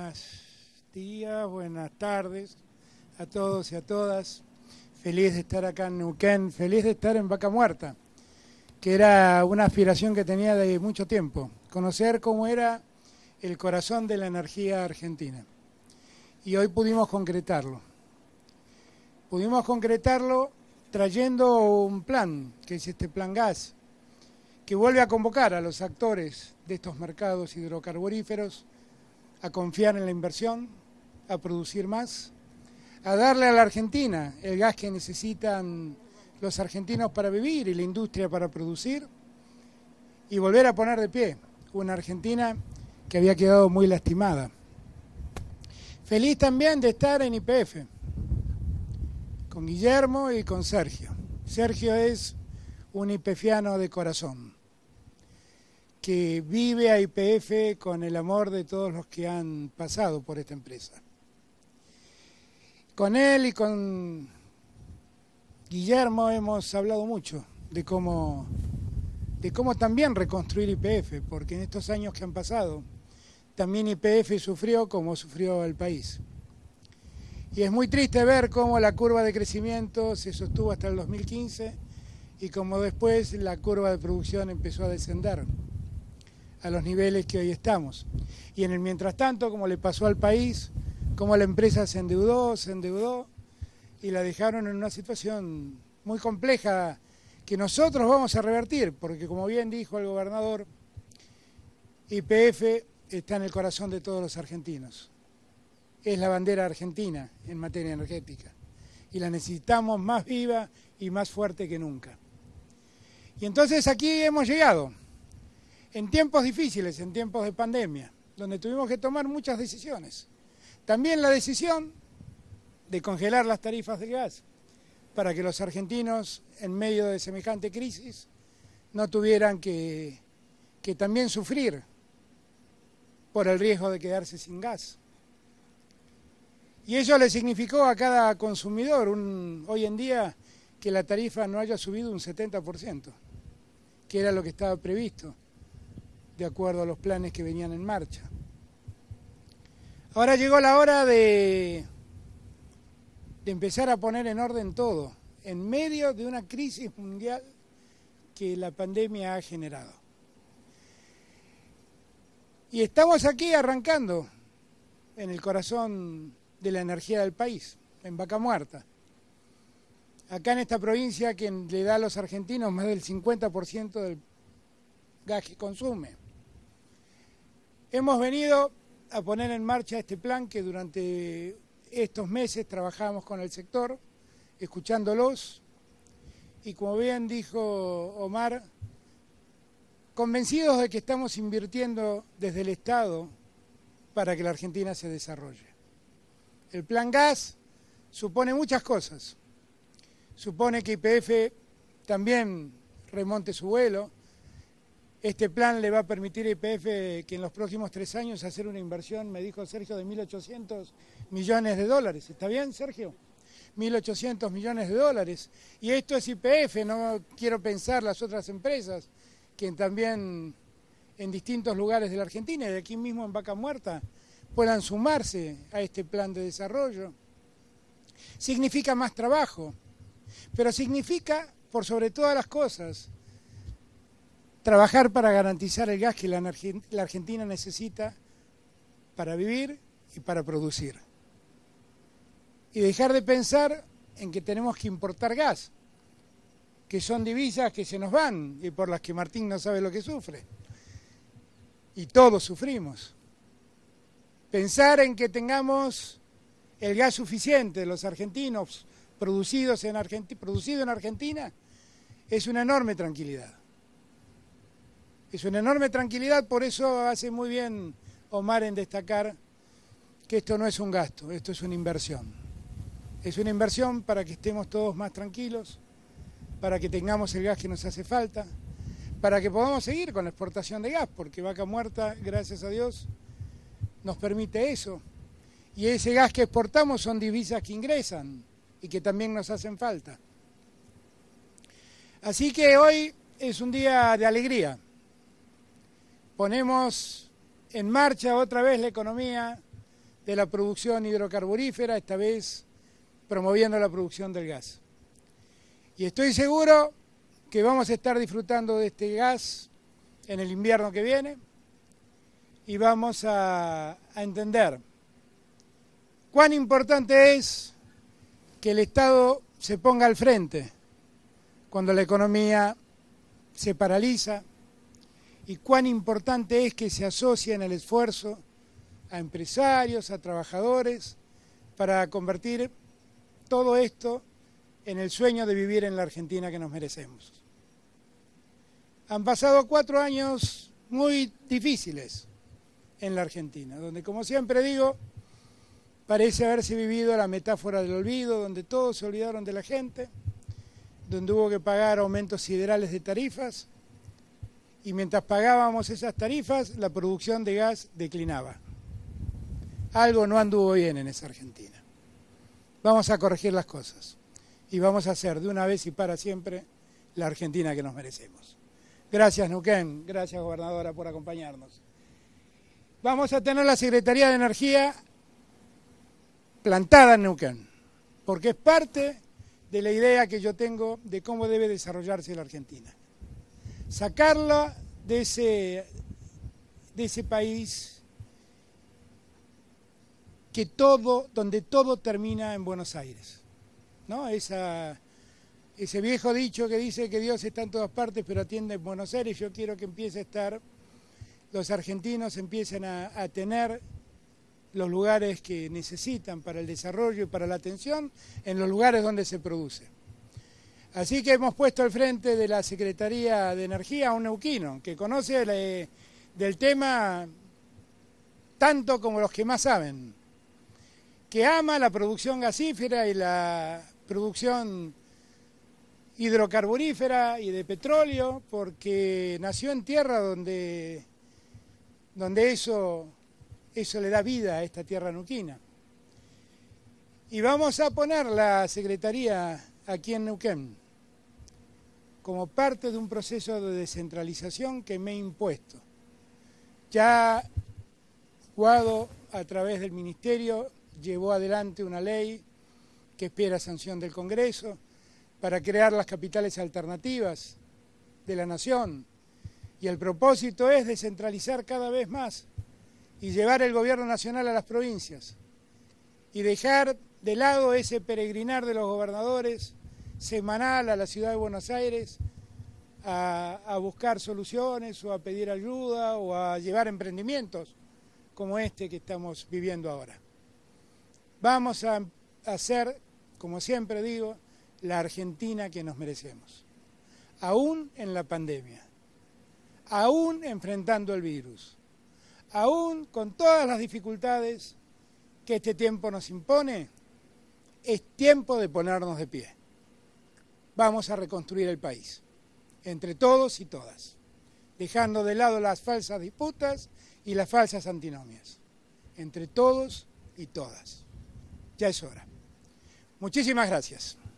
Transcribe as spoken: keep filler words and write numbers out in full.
buenos días, buenas tardes a todos y a todas. Feliz de estar acá en Neuquén, feliz de estar en Vaca Muerta, que era una aspiración que tenía de mucho tiempo, conocer cómo era el corazón de la energía argentina. Y hoy pudimos concretarlo. Pudimos concretarlo trayendo un plan, que es este Plan Gas, que vuelve a convocar a los actores de estos mercados hidrocarburíferos a confiar en la inversión, a producir más, a darle a la Argentina el gas que necesitan los argentinos para vivir y la industria para producir, y volver a poner de pie una Argentina que había quedado muy lastimada. Feliz también de estar en Y P F, con Guillermo y con Sergio. Sergio es un ypefiano de corazón, que vive a Y P F con el amor de todos los que han pasado por esta empresa. Con él y con Guillermo hemos hablado mucho de cómo, de cómo también reconstruir Y P F, porque en estos años que han pasado, también Y P F sufrió como sufrió el país. Y es muy triste ver cómo la curva de crecimiento se sostuvo hasta el dos mil quince y cómo después la curva de producción empezó a descender a los niveles que hoy estamos. Y en el mientras tanto, como le pasó al país, cómo la empresa se endeudó, se endeudó y la dejaron en una situación muy compleja que nosotros vamos a revertir, porque como bien dijo el gobernador, Y P F está en el corazón de todos los argentinos. Es la bandera argentina en materia energética y la necesitamos más viva y más fuerte que nunca. Y entonces aquí hemos llegado, en tiempos difíciles, en tiempos de pandemia, donde tuvimos que tomar muchas decisiones. También la decisión de congelar las tarifas del gas para que los argentinos, en medio de semejante crisis, no tuvieran que, que también sufrir por el riesgo de quedarse sin gas. Y ello le significó a cada consumidor un, hoy en día que la tarifa no haya subido un setenta por ciento, que era lo que estaba previsto, de acuerdo a los planes que venían en marcha. Ahora llegó la hora de, de empezar a poner en orden todo, en medio de una crisis mundial que la pandemia ha generado. Y estamos aquí arrancando en el corazón de la energía del país, en Vaca Muerta. Acá en esta provincia que le da a los argentinos más del cincuenta por ciento del gas que consume. Hemos venido a poner en marcha este plan que durante estos meses trabajamos con el sector, escuchándolos, y como bien dijo Omar, convencidos de que estamos invirtiendo desde el Estado para que la Argentina se desarrolle. El Plan Gas supone muchas cosas. Supone que Y P F también remonte su vuelo. Este plan le va a permitir a Y P F que en los próximos tres años hacer una inversión, me dijo Sergio, de mil ochocientos millones de dólares. ¿Está bien, Sergio? mil ochocientos millones de dólares. Y esto es Y P F, no quiero pensar las otras empresas que también en distintos lugares de la Argentina y de aquí mismo en Vaca Muerta puedan sumarse a este plan de desarrollo. Significa más trabajo, pero significa, por sobre todas las cosas, trabajar para garantizar el gas que la Argentina necesita para vivir y para producir. Y dejar de pensar en que tenemos que importar gas, que son divisas que se nos van y por las que Martín no sabe lo que sufre. Y todos sufrimos. Pensar en que tengamos el gas suficiente, los argentinos, producidos en Argenti- producido en Argentina, es una enorme tranquilidad. Es una enorme tranquilidad, por eso hace muy bien Omar en destacar que esto no es un gasto, esto es una inversión. Es una inversión para que estemos todos más tranquilos, para que tengamos el gas que nos hace falta, para que podamos seguir con la exportación de gas, porque Vaca Muerta, gracias a Dios, nos permite eso. Y ese gas que exportamos son divisas que ingresan y que también nos hacen falta. Así que hoy es un día de alegría. Ponemos en marcha otra vez la economía de la producción hidrocarburífera, esta vez promoviendo la producción del gas. Y estoy seguro que vamos a estar disfrutando de este gas en el invierno que viene y vamos a, a entender cuán importante es que el Estado se ponga al frente cuando la economía se paraliza y cuán importante es que se asocie en el esfuerzo a empresarios, a trabajadores, para convertir todo esto en el sueño de vivir en la Argentina que nos merecemos. Han pasado cuatro años muy difíciles en la Argentina, donde, como siempre digo, parece haberse vivido la metáfora del olvido, donde todos se olvidaron de la gente, donde hubo que pagar aumentos siderales de tarifas, y mientras pagábamos esas tarifas, la producción de gas declinaba. Algo no anduvo bien en esa Argentina. Vamos a corregir las cosas y vamos a hacer de una vez y para siempre la Argentina que nos merecemos. Gracias, Neuquén. Gracias, gobernadora, por acompañarnos. Vamos a tener la Secretaría de Energía plantada en Neuquén, porque es parte de la idea que yo tengo de cómo debe desarrollarse la Argentina. Sacarla de ese, de ese país que todo, donde todo termina en Buenos Aires, ¿no? Esa, ese viejo dicho que dice que Dios está en todas partes pero atiende en Buenos Aires, yo quiero que empiece a estar, los argentinos empiecen a, a tener los lugares que necesitan para el desarrollo y para la atención en los lugares donde se produce. Así que hemos puesto al frente de la Secretaría de Energía a un neuquino que conoce la, del tema tanto como los que más saben, que ama la producción gasífera y la producción hidrocarburífera y de petróleo, porque nació en tierra donde, donde eso, eso le da vida a esta tierra neuquina. Y vamos a poner la Secretaría aquí en Neuquén como parte de un proceso de descentralización que me he impuesto. Ya Guado, a través del Ministerio, llevó adelante una ley que espera sanción del Congreso para crear las capitales alternativas de la nación. Y el propósito es descentralizar cada vez más y llevar el gobierno nacional a las provincias y dejar de lado ese peregrinar de los gobernadores semanal a la ciudad de Buenos Aires a, a buscar soluciones o a pedir ayuda o a llevar emprendimientos como este que estamos viviendo ahora. Vamos a hacer, como siempre digo, la Argentina que nos merecemos, aún en la pandemia, aún enfrentando el virus, aún con todas las dificultades que este tiempo nos impone, es tiempo de ponernos de pie. Vamos a reconstruir el país, entre todos y todas, dejando de lado las falsas disputas y las falsas antinomias, entre todos y todas. Ya es hora. Muchísimas gracias.